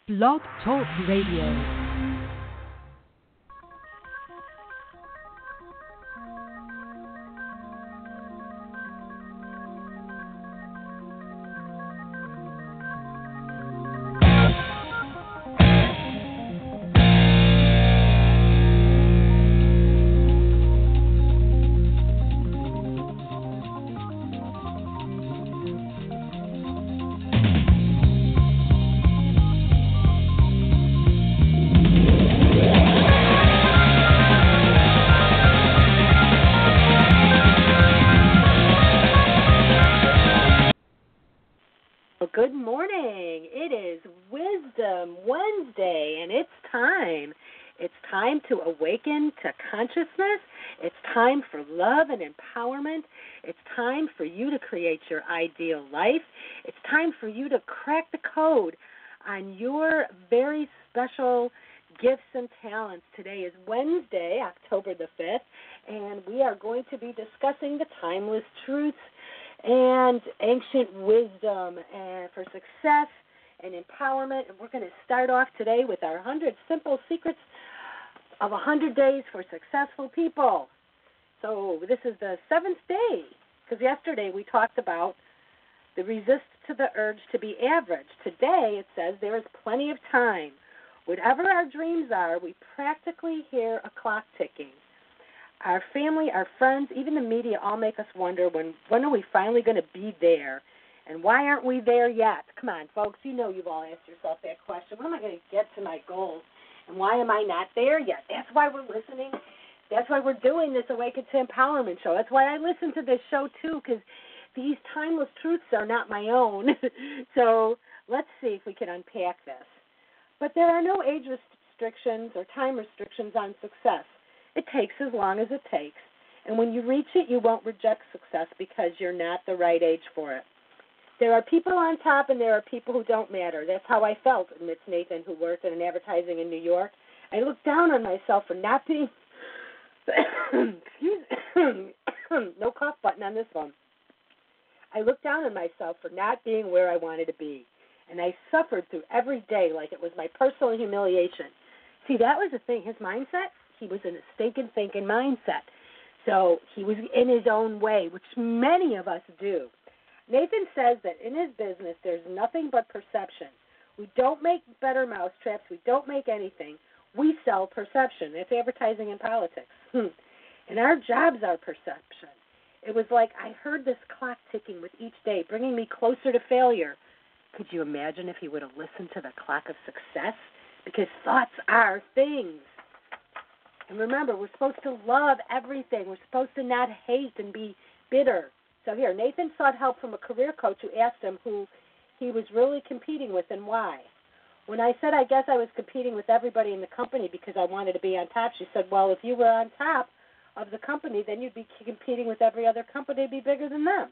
Blog Talk Radio. Good morning. It is Wisdom Wednesday, and it's time. It's time to awaken to consciousness. It's time for love and empowerment. It's time for you to create your ideal life. It's time for you to crack the code on your very special gifts and talents. Today is Wednesday, October the 5th, and we are going to be discussing the timeless truths and ancient wisdom and for success and empowerment. And we're going to start off today with our 100 simple secrets of 100 days for successful people. So this is the 7th day, because yesterday we talked about the resist to the urge to be average. Today it says there is plenty of time. Whatever our dreams are, we practically hear a clock ticking. Our family, our friends, even the media all make us wonder when are we finally going to be there, and why aren't we there yet? Come on, folks, you know you've all asked yourself that question. When am I going to get to my goals, and why am I not there yet? That's why we're listening. That's why we're doing this Awaken to Empowerment show. That's why I listen to this show, too, because these timeless truths are not my own. So let's see if we can unpack this. But there are no age restrictions or time restrictions on success. It takes as long as it takes. And when you reach it, you won't reject success because you're not the right age for it. There are people on top and there are people who don't matter. That's how I felt, admits Nathan, who worked in advertising in New York. I looked down on myself for not being, no cough button on this one. I looked down on myself for not being where I wanted to be. And I suffered through every day like it was my personal humiliation. See, that was the thing, his mindset. He was in a stinking thinking mindset. So he was in his own way, which many of us do. Nathan says that in his business there's nothing but perception. We don't make better mousetraps. We don't make anything. We sell perception. It's advertising and politics. And our jobs are perception. It was like I heard this clock ticking with each day, bringing me closer to failure. Could you imagine if he would have listened to the clock of success? Because thoughts are things. And remember, we're supposed to love everything. We're supposed to not hate and be bitter. So here, Nathan sought help from a career coach who asked him who he was really competing with and why. When I said I guess I was competing with everybody in the company because I wanted to be on top, she said, well, if you were on top of the company, then you'd be competing with every other company to be bigger than them.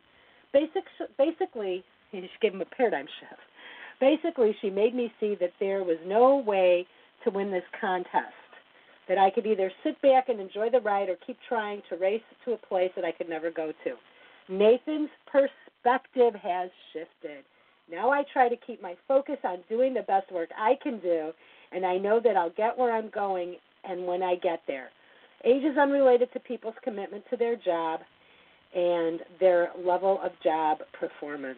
Basically, she gave him a paradigm shift. Basically, she made me see that there was no way to win this contest, that I could either sit back and enjoy the ride or keep trying to race to a place that I could never go to. Nathan's perspective has shifted. Now I try to keep my focus on doing the best work I can do, and I know that I'll get where I'm going and when I get there. Age is unrelated to people's commitment to their job and their level of job performance.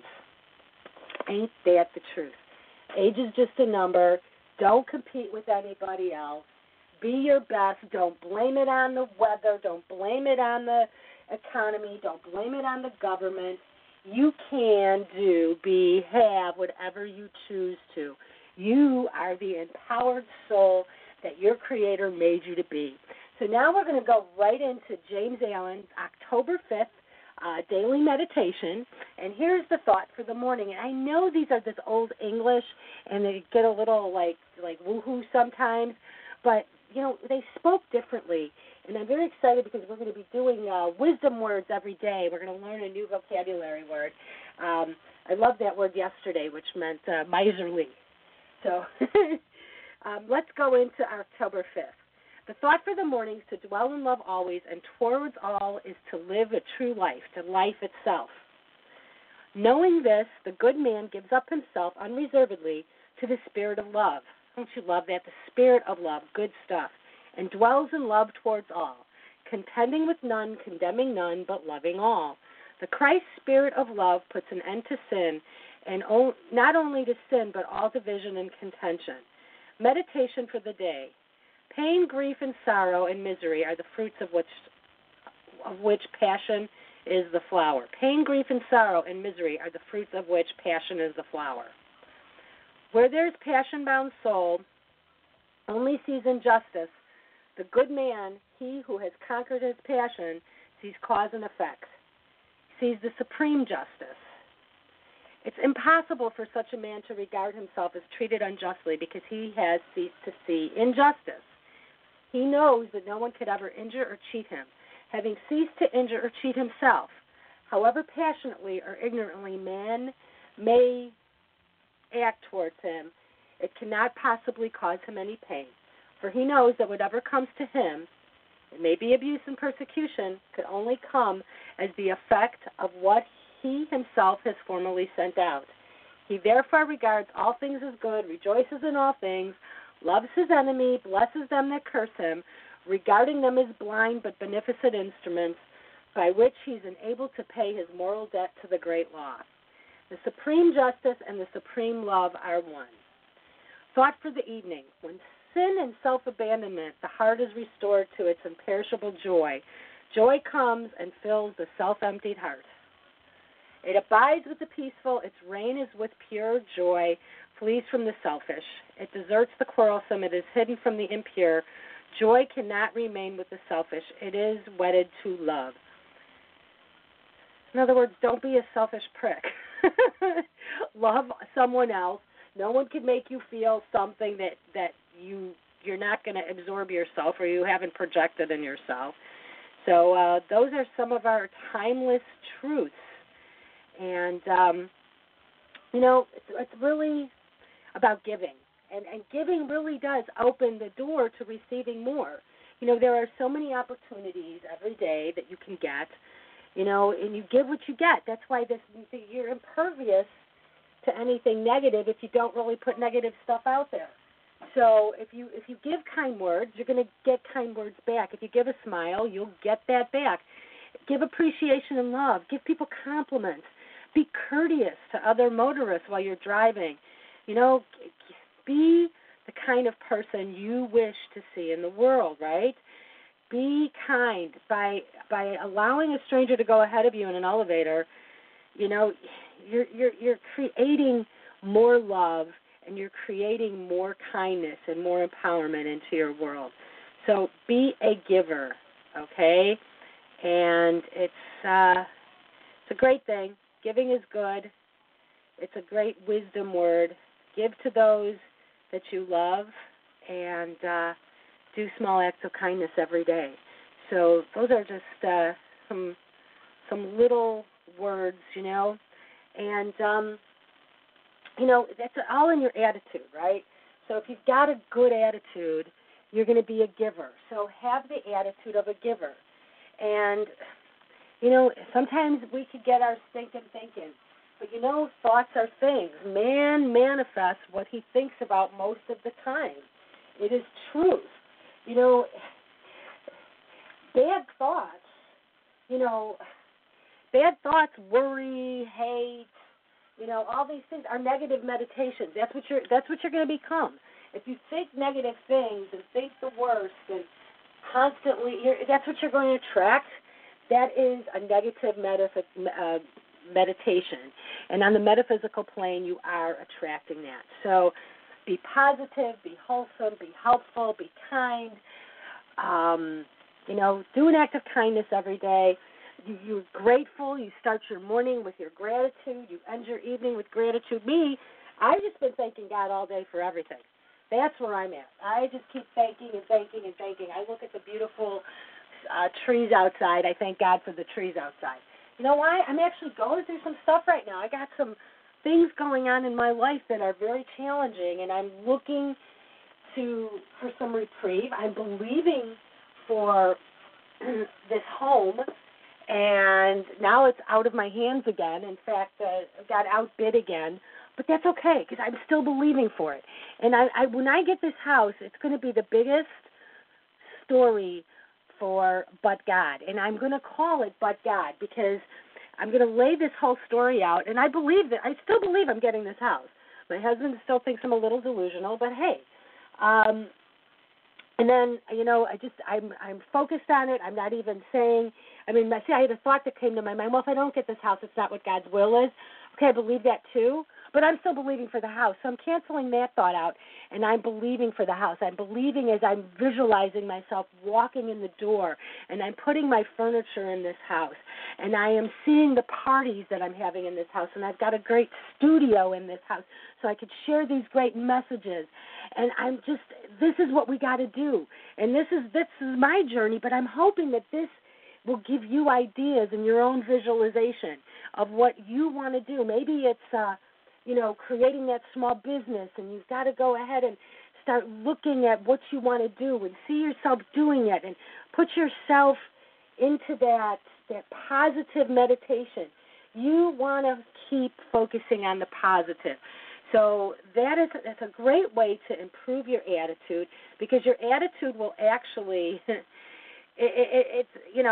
Ain't that the truth? Age is just a number. Don't compete with anybody else. Be your best. Don't blame it on the weather. Don't blame it on the economy. Don't blame it on the government. You can do, be, have whatever you choose to. You are the empowered soul that your Creator made you to be. So now we're going to go right into James Allen's October 5th daily meditation. And here's the thought for the morning. And I know these are this old English, and they get a little like woohoo sometimes, but you know, they spoke differently, and I'm very excited because we're going to be doing wisdom words every day. We're going to learn a new vocabulary word. I loved that word yesterday, which meant miserly. So let's go into October 5th. The thought for the morning is to dwell in love always, and towards all is to live a true life, to life itself. Knowing this, the good man gives up himself unreservedly to the spirit of love. Don't you love that? The spirit of love, good stuff, and dwells in love towards all, contending with none, condemning none, but loving all. The Christ spirit of love puts an end to sin, and not only to sin, but all division and contention. Meditation for the day. Pain, grief, and sorrow and misery are the fruits of which passion is the flower. Pain, grief, and sorrow and misery are the fruits of which passion is the flower. Where there is passion-bound soul, only sees injustice. The good man, he who has conquered his passion, sees cause and effect, sees the supreme justice. It's impossible for such a man to regard himself as treated unjustly because he has ceased to see injustice. He knows that no one could ever injure or cheat him, having ceased to injure or cheat himself. However passionately or ignorantly man may act towards him, it cannot possibly cause him any pain, for he knows that whatever comes to him, it may be abuse and persecution, could only come as the effect of what he himself has formerly sent out. He therefore regards all things as good, rejoices in all things, loves his enemy, blesses them that curse him, regarding them as blind but beneficent instruments by which he is enabled to pay his moral debt to the great law. The supreme justice and the supreme love are one. Thought for the evening. When sin and self-abandonment, the heart is restored to its imperishable joy. Joy comes and fills the self-emptied heart. It abides with the peaceful, its reign is with pure joy, flees from the selfish. It deserts the quarrelsome, it is hidden from the impure. Joy cannot remain with the selfish. It is wedded to love. In other words, don't be a selfish prick. Love someone else. No one can make you feel something that you're not going to absorb yourself or you haven't projected in yourself. So those are some of our timeless truths. And, it's really about giving. And giving really does open the door to receiving more. There are so many opportunities every day that you can get, and you give what you get. That's why you're impervious to anything negative if you don't really put negative stuff out there. So if you give kind words, you're going to get kind words back. If you give a smile, you'll get that back. Give appreciation and love. Give people compliments. Be courteous to other motorists while you're driving. Be the kind of person you wish to see in the world, right? Be kind. By allowing a stranger to go ahead of you in an elevator, you're creating more love and you're creating more kindness and more empowerment into your world. So be a giver, okay? And it's a great thing. Giving is good. It's a great wisdom word. Give to those that you love and do small acts of kindness every day. So those are just some little words, and that's all in your attitude, right? So if you've got a good attitude, you're going to be a giver. So have the attitude of a giver. And sometimes we could get our stinking thinking. But thoughts are things. Man manifests what he thinks about most of the time. It is truth. Bad thoughts, worry, hate, all these things are negative meditations. That's what you're going to become. If you think negative things and think the worst and constantly, that's what you're going to attract. That is a negative meditation. And on the metaphysical plane, you are attracting that. So be positive, be wholesome, be helpful, be kind. Do an act of kindness every day. You're grateful. You start your morning with your gratitude. You end your evening with gratitude. I've just been thanking God all day for everything. That's where I'm at. I just keep thanking and thanking and thanking. I look at the beautiful trees outside. I thank God for the trees outside. You know why? I'm actually going through some stuff right now. I got some things going on in my life that are very challenging, and I'm looking for some reprieve. I'm believing for this home, and now it's out of my hands again. In fact, I got outbid again But that's okay because I'm still believing for it. And I when I get this house, it's going to be the biggest story for But God. And I'm going to call it But God because I'm going to lay this whole story out. And I still believe I'm getting this house. My husband still thinks I'm a little delusional, but hey. And then, I'm focused on it. I'm not even saying, I had a thought that came to my mind, well, if I don't get this house, it's not what God's will is. Okay, I believe that too, but I'm still believing for the house. So I'm canceling that thought out, and I'm believing for the house. I'm believing as I'm visualizing myself walking in the door, and I'm putting my furniture in this house, and I am seeing the parties that I'm having in this house, and I've got a great studio in this house, so I could share these great messages. And this is what we got to do. And this is my journey, but I'm hoping that this will give you ideas in your own visualization of what you want to do. Maybe it's, creating that small business, and you've got to go ahead and start looking at what you want to do and see yourself doing it and put yourself into that positive meditation. You want to keep focusing on the positive. So that's a great way to improve your attitude because your attitude will actually, it's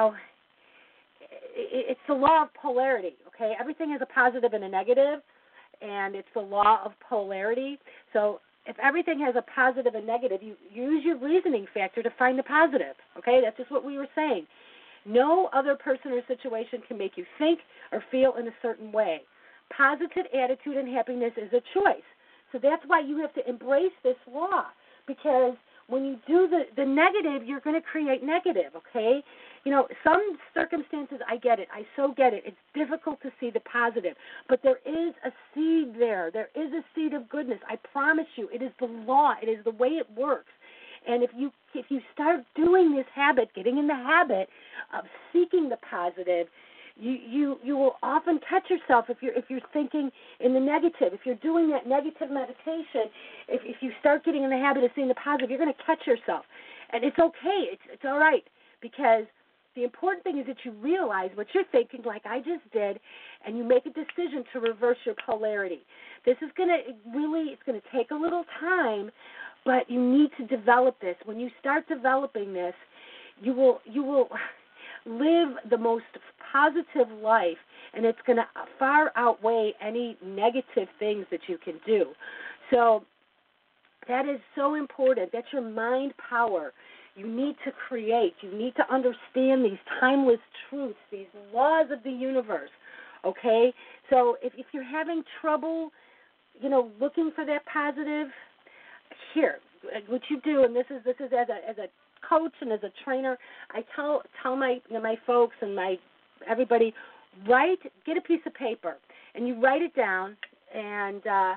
the law of polarity, okay? Everything has a positive and a negative, and it's the law of polarity. So if everything has a positive and negative, you use your reasoning factor to find the positive, okay? That's just what we were saying. No other person or situation can make you think or feel in a certain way. Positive attitude and happiness is a choice. So that's why you have to embrace this law, because when you do the negative, you're going to create negative, okay? Some circumstances, I get it. I so get it. It's difficult to see the positive. But there is a seed there. There is a seed of goodness. I promise you. It is the law. It is the way it works. And if you start doing this habit, getting in the habit of seeking the positive, you will often catch yourself if you're thinking in the negative. If you're doing that negative meditation, if you start getting in the habit of seeing the positive, you're going to catch yourself. And it's okay. It's all right, because the important thing is that you realize what you're thinking, like I just did, and you make a decision to reverse your polarity. This is it's going to take a little time, but you need to develop this. When you start developing this, you will live the most positive life, and it's going to far outweigh any negative things that you can do. So that is so important. That's your mind power. You need to create. You need to understand these timeless truths, these laws of the universe, okay? So if you're having trouble, looking for that positive, here, what you do, and this is as a coach and as a trainer, I tell my folks and everybody, get a piece of paper and you write it down and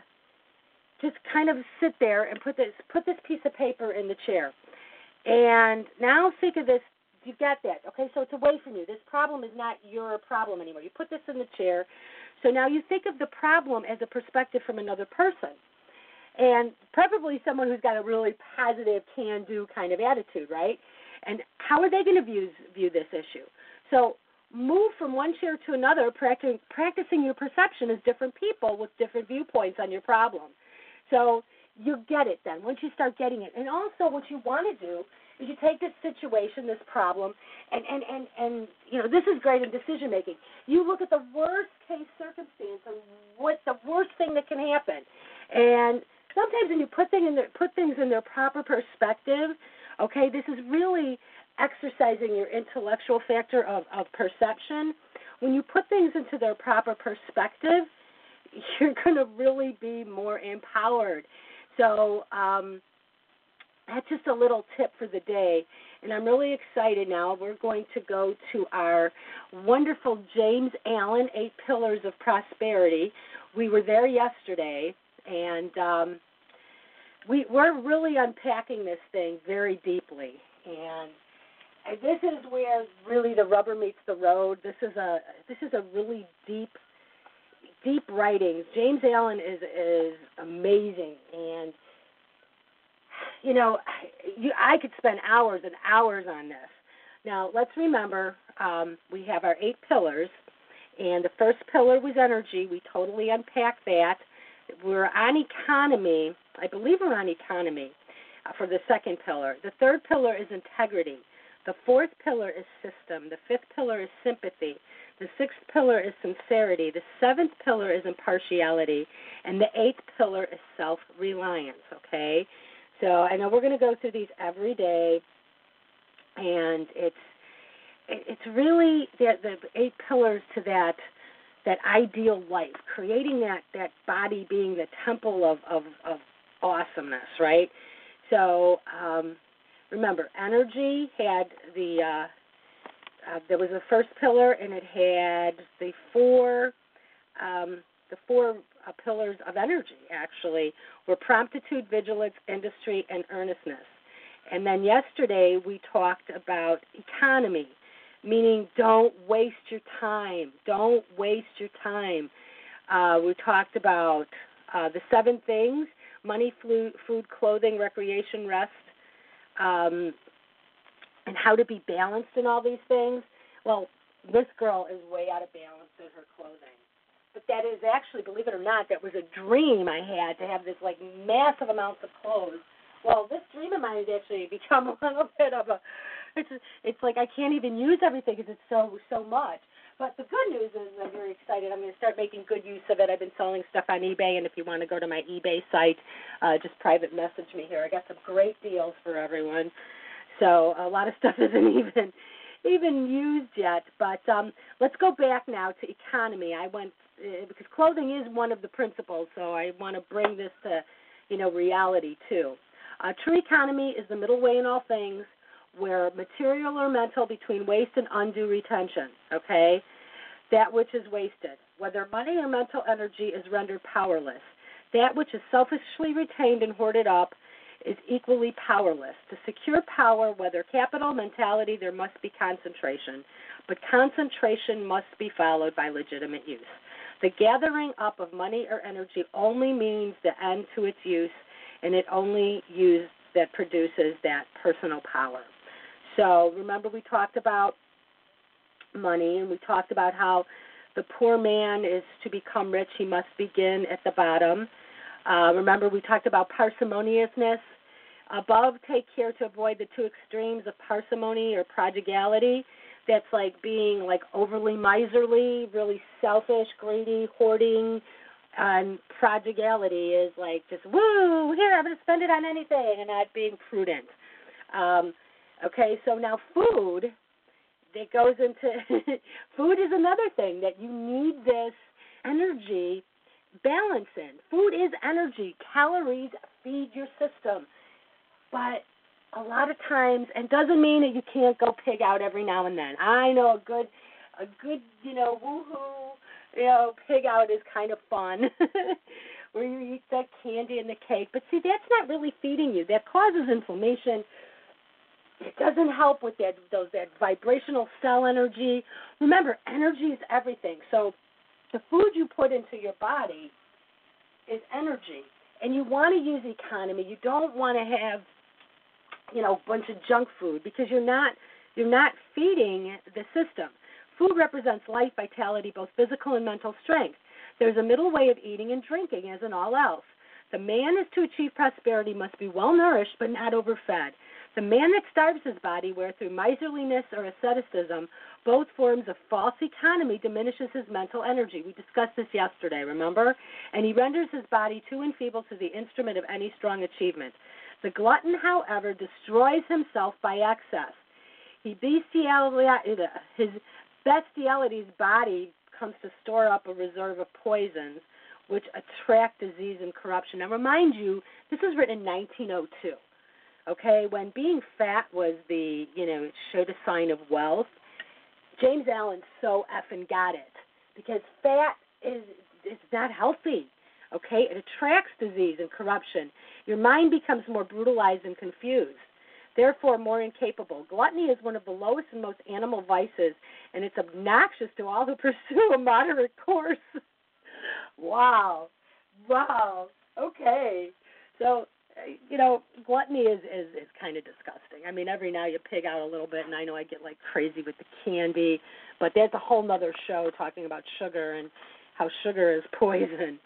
just kind of sit there and put this piece of paper in the chair. And now think of this. You got that, okay? So it's away from you. This problem is not your problem anymore. You put this in the chair. So now you think of the problem as a perspective from another person. And preferably someone who's got a really positive, can-do kind of attitude, right? And how are they going to view this issue? So move from one chair to another, practicing your perception as different people with different viewpoints on your problem. So you get it then, once you start getting it. And also what you want to do is you take this situation, this problem, and this is great in decision-making. You look at the worst-case circumstance and what's the worst thing that can happen. And sometimes when you put things in their proper perspective, okay, this is really exercising your intellectual factor of perception. When you put things into their proper perspective, you're going to really be more empowered. So that's just a little tip for the day. And I'm really excited now. We're going to go to our wonderful James Allen, 8 Pillars of Prosperity. We were there yesterday, and we're really unpacking this thing very deeply. And this is where really the rubber meets the road. This is a really deep writing. James Allen is amazing, and I could spend hours and hours on this. Now let's remember we have our 8 pillars, and the first pillar was energy. We totally unpacked that. We're on economy. I believe we're on economy for the second pillar. The third pillar is integrity. The fourth pillar is system. The fifth pillar is sympathy. The sixth pillar is sincerity. The seventh pillar is impartiality. And the eighth pillar is self-reliance, okay? So I know we're going to go through these every day, and it's really the 8 pillars to that ideal life, creating that body being the temple of awesomeness, right? So remember, energy had there was the first pillar, and it had the four pillars of energy, actually, were promptitude, vigilance, industry, and earnestness. And then yesterday we talked about economy, meaning don't waste your time. Don't waste your time. We talked about the 7 things: money, food, clothing, recreation, rest, and how to be balanced in all these things. Well, this girl is way out of balance in her clothing. But that is actually, believe it or not, that was a dream I had, to have this like massive amounts of clothes. Well, this dream of mine has actually become a little bit of a, it's like I can't even use everything because it's so much. But the good news is I'm very excited. I'm going to start making good use of it. I've been selling stuff on eBay, and if you want to go to my eBay site, just private message me here. I got some great deals for everyone. So a lot of stuff isn't even used yet. But let's go back now to economy. I went because clothing is one of the principles, so I want to bring this to reality too. True economy is the middle way in all things, where material or mental between waste and undue retention, okay? That which is wasted, whether money or mental energy, is rendered powerless. That which is selfishly retained and hoarded up is equally powerless. To secure power, whether capital, mentality, there must be concentration. But concentration must be followed by legitimate use. The gathering up of money or energy only means the end to its use, and it only use that produces that personal power. So remember, we talked about money, and we talked about how the poor man is to become rich. He must begin at the bottom. Remember, we talked about parsimoniousness. Above, take care to avoid the 2 extremes of parsimony or prodigality. That's like being like overly miserly, really selfish, greedy, hoarding. And prodigality is like just, woo, here, I'm going to spend it on anything, and not being prudent. Okay, so now food, that goes into, food is another thing that you need this energy balance in. Food is energy. Calories feed your system. But a lot of times, and doesn't mean that you can't go pig out every now and then. I know a good, woohoo, pig out is kind of fun, where you eat that candy and the cake. But see, that's not really feeding you. That causes inflammation. It doesn't help with that vibrational cell energy. Remember, energy is everything. So the food you put into your body is energy. And you want to use economy. You don't want to have, a bunch of junk food, because you're not feeding the system. Food represents life, vitality, both physical and mental strength. There's a middle way of eating and drinking, as in all else. The man is to achieve prosperity must be well nourished but not overfed. The man that starves his body, where through miserliness or asceticism, both forms of false economy, diminishes his mental energy. We discussed this yesterday, remember? And he renders his body too enfeebled to the instrument of any strong achievement. The glutton, however, destroys himself by excess. His bestiality's body comes to store up a reserve of poisons, which attract disease and corruption. Now, remind you, this was written in 1902. Okay, when being fat was it showed a sign of wealth, James Allen so effing got it, because fat is not healthy. Okay, it attracts disease and corruption. Your mind becomes more brutalized and confused, therefore more incapable. Gluttony is one of the lowest and most animal vices, and it's obnoxious to all who pursue a moderate course. Wow. Okay, so gluttony is kind of disgusting. I mean, every now you pig out a little bit, and I know I get like crazy with the candy, but that's a whole nother show talking about sugar and how sugar is poison.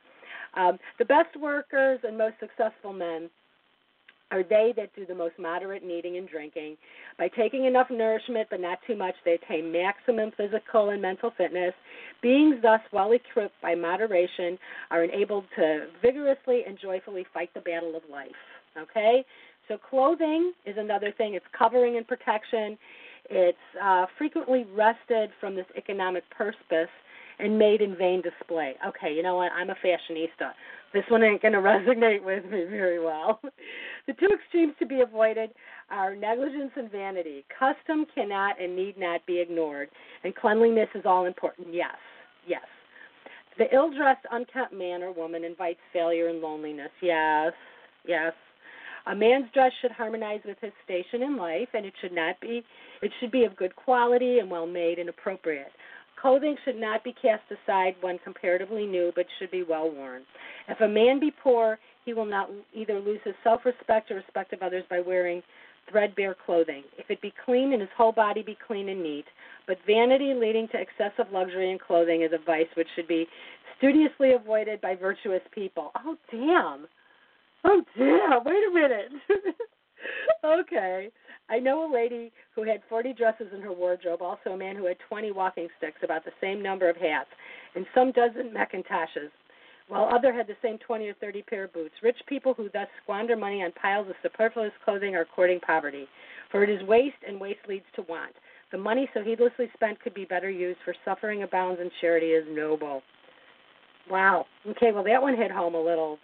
The best workers and most successful men are they that do the most moderate eating and drinking. By taking enough nourishment but not too much, they attain maximum physical and mental fitness. Beings thus well equipped by moderation are enabled to vigorously and joyfully fight the battle of life. Okay? So clothing is another thing. It's covering and protection. It's frequently wrested from this economic purpose and made in vain display. Okay, you know what? I'm a fashionista. This one ain't going to resonate with me very well. The two extremes to be avoided are negligence and vanity. Custom cannot and need not be ignored, and cleanliness is all important. Yes, yes. The ill-dressed, unkempt man or woman invites failure and loneliness. Yes, yes. A man's dress should harmonize with his station in life, and it should be of good quality and well made and appropriate. Clothing should not be cast aside when comparatively new, but should be well worn. If a man be poor, he will not either lose his self-respect or respect of others by wearing threadbare clothing. If it be clean and his whole body be clean and neat, but vanity leading to excessive luxury in clothing is a vice which should be studiously avoided by virtuous people. Oh, damn. Oh, damn. Wait a minute. Okay. I know a lady who had 40 dresses in her wardrobe, also a man who had 20 walking sticks, about the same number of hats, and some dozen Macintoshes, while other had the same 20 or 30 pair of boots. Rich people who thus squander money on piles of superfluous clothing are courting poverty, for it is waste, and waste leads to want. The money so heedlessly spent could be better used, for suffering abounds and charity is noble. Wow. Okay, well, that one hit home a little,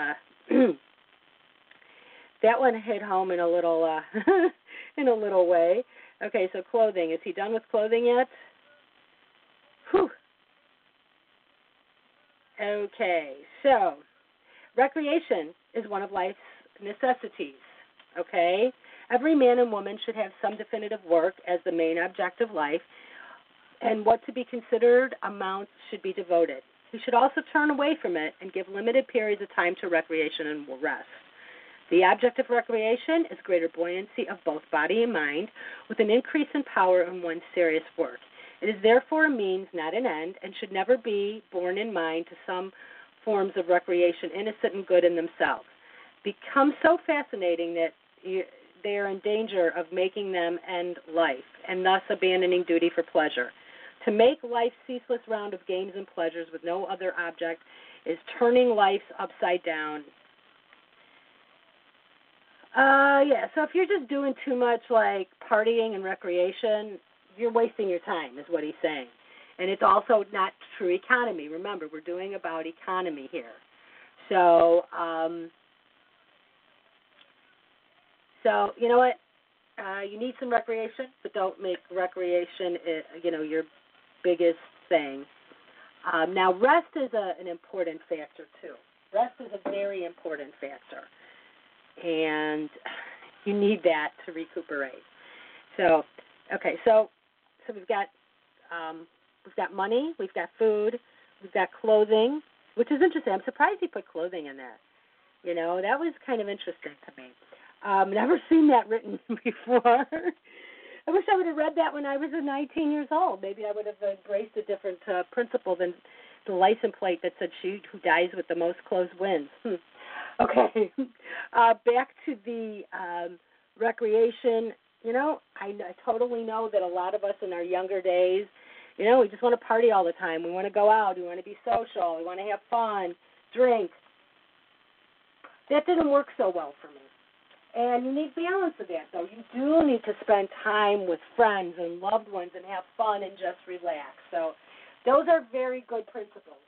that one hit home in a little in a little way. Okay, so clothing. Is he done with clothing yet? Whew. Okay, so recreation is one of life's necessities. Okay? Every man and woman should have some definitive work as the main object of life, and what to be considered amounts should be devoted. He should also turn away from it and give limited periods of time to recreation and rest. The object of recreation is greater buoyancy of both body and mind, with an increase in power in one's serious work. It is therefore a means, not an end, and should never be borne in mind to some forms of recreation innocent and good in themselves. Become so fascinating that they are in danger of making them end life, and thus abandoning duty for pleasure. To make life's ceaseless round of games and pleasures with no other object is turning life upside down. So if you're just doing too much like partying and recreation, you're wasting your time, is what he's saying. And it's also not true economy. Remember, we're doing about economy here. So you know what? You need some recreation, but don't make recreation, your biggest thing. Now, rest is an important factor, too. Rest is a very important factor. And you need that to recuperate. So we've got money, we've got food, we've got clothing, which is interesting. I'm surprised he put clothing in there. You know, that was kind of interesting to me. Never seen that written before. I wish I would have read that when I was 19 years old. Maybe I would have embraced a different principle than the license plate that said she who dies with the most clothes wins. Okay, back to the recreation. You know, I totally know that a lot of us in our younger days, we just want to party all the time. We want to go out. We want to be social. We want to have fun, drink. That didn't work so well for me. And you need balance of that, though. You do need to spend time with friends and loved ones and have fun and just relax. So those are very good principles.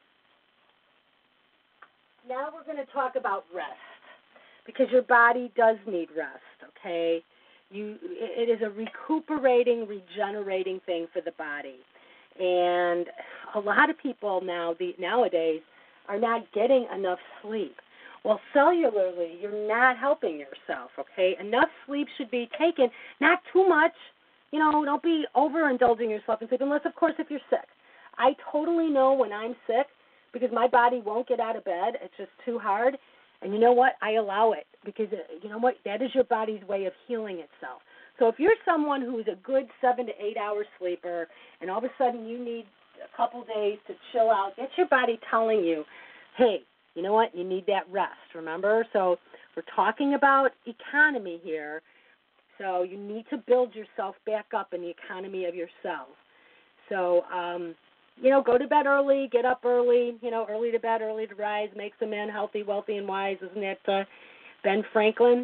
Now we're going to talk about rest, because your body does need rest, okay? It is a recuperating, regenerating thing for the body. And a lot of people nowadays are not getting enough sleep. Well, cellularly, you're not helping yourself, okay? Enough sleep should be taken, not too much. Don't be overindulging yourself in sleep, unless, of course, if you're sick. I totally know when I'm sick, because my body won't get out of bed. It's just too hard. And you know what? I allow it, because you know what? That is your body's way of healing itself. So if you're someone who's a good 7 to 8 hour sleeper, and all of a sudden you need a couple days to chill out, that's your body telling you, hey, you know what? You need that rest, remember? So we're talking about economy here. So you need to build yourself back up in the economy of yourself. So, go to bed early, get up early, early to bed, early to rise, makes a man healthy, wealthy, and wise. Isn't that Ben Franklin?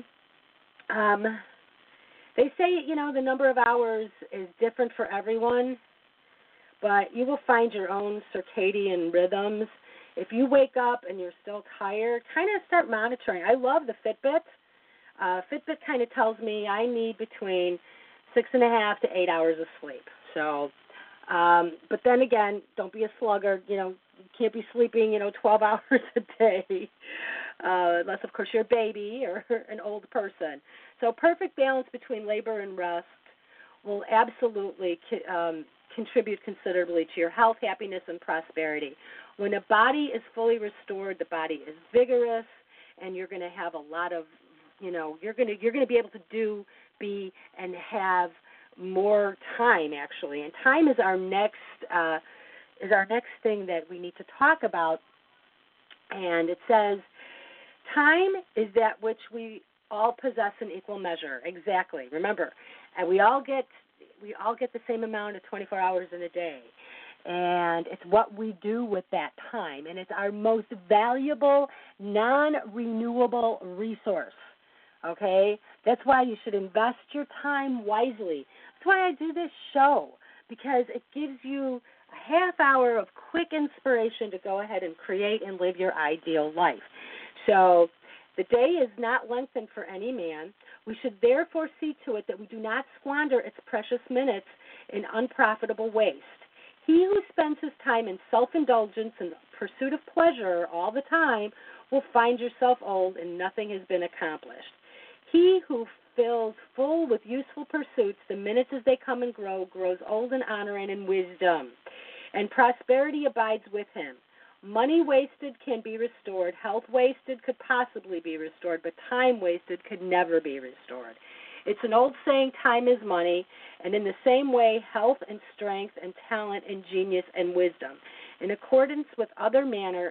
They say, the number of hours is different for everyone, but you will find your own circadian rhythms. If you wake up and you're still tired, kind of start monitoring. I love the Fitbit. Fitbit kind of tells me I need between 6.5 to 8 hours of sleep. So, but then again, don't be a sluggard. You can't be sleeping, 12 hours a day, unless, of course, you're a baby or an old person. So perfect balance between labor and rest will absolutely contribute considerably to your health, happiness, and prosperity. When a body is fully restored, the body is vigorous, and you're going to have a lot of, you're going to be able to be, and have more time, actually. And time is our next thing that we need to talk about. And it says, time is that which we all possess in equal measure. Exactly. Remember, and we all get the same amount of 24 hours in a day. And it's what we do with that time. And it's our most valuable, non-renewable resource. Okay? That's why you should invest your time wisely. That's why I do this show, because it gives you a half hour of quick inspiration to go ahead and create and live your ideal life. So the day is not lengthened for any man. We should therefore see to it that we do not squander its precious minutes in unprofitable waste. He who spends his time in self-indulgence and pursuit of pleasure all the time will find yourself old and nothing has been accomplished. He who fills full with useful pursuits, the minutes as they come and grow, grows old in honor and in wisdom, and prosperity abides with him. Money wasted can be restored. Health wasted could possibly be restored, but time wasted could never be restored. It's an old saying, time is money, and in the same way, health and strength and talent and genius and wisdom, in accordance with other manner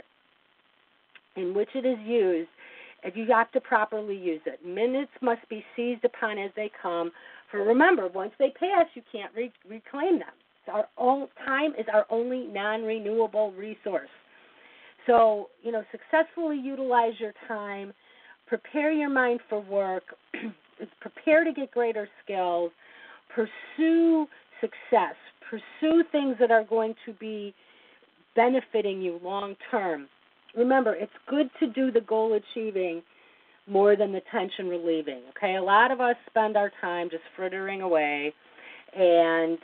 in which it is used, if you have to properly use it. Minutes must be seized upon as they come, for remember, once they pass, you can't reclaim them. Time is our only non-renewable resource. So, successfully utilize your time, prepare your mind for work, prepare to get greater skills, pursue success, pursue things that are going to be benefiting you long term. Remember, it's good to do the goal achieving more than the tension relieving. Okay, a lot of us spend our time just frittering away, and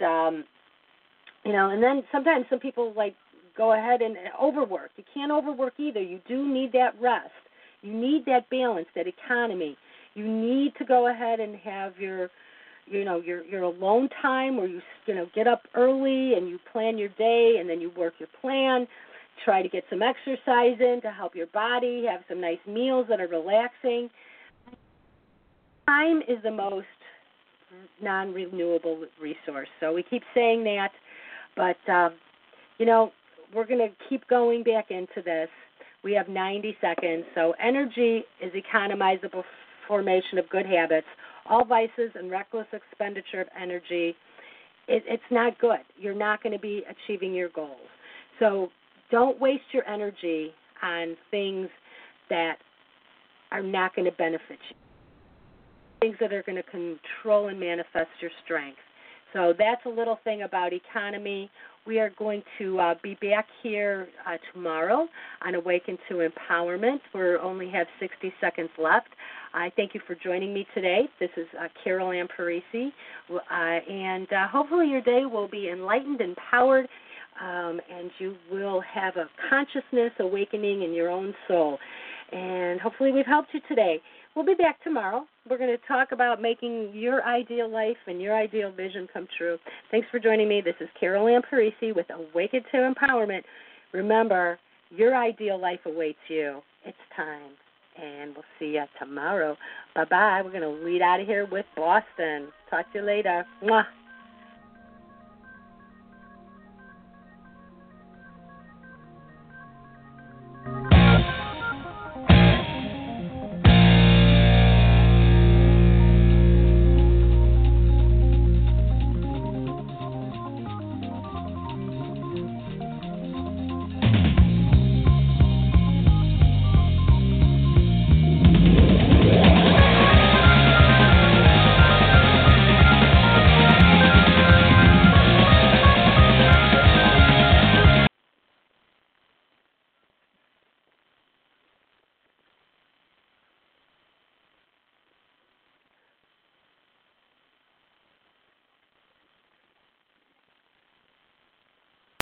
and then sometimes some people go ahead and overwork. You can't overwork either. You do need that rest. You need that balance, that economy. You need to go ahead and have your alone time where you get up early and you plan your day and then you work your plan. Try to get some exercise in to help your body, have some nice meals that are relaxing. Time is the most non-renewable resource. So we keep saying that, but, we're going to keep going back into this. We have 90 seconds. So energy is economizable formation of good habits. All vices and reckless expenditure of energy, it's not good. You're not going to be achieving your goals. So don't waste your energy on things that are not going to benefit you, things that are going to control and manifest your strength. So that's a little thing about economy. We are going to be back here tomorrow on Awaken to Empowerment. We only have 60 seconds left. I thank you for joining me today. This is Carol Ann Parisi, and hopefully your day will be enlightened, empowered, and you will have a consciousness awakening in your own soul. And hopefully we've helped you today. We'll be back tomorrow. We're going to talk about making your ideal life and your ideal vision come true. Thanks for joining me. This is Carol Ann Parisi with Awaken to Empowerment. Remember, your ideal life awaits you. It's time. And we'll see you tomorrow. Bye-bye. We're going to lead out of here with Boston. Talk to you later. Mwah.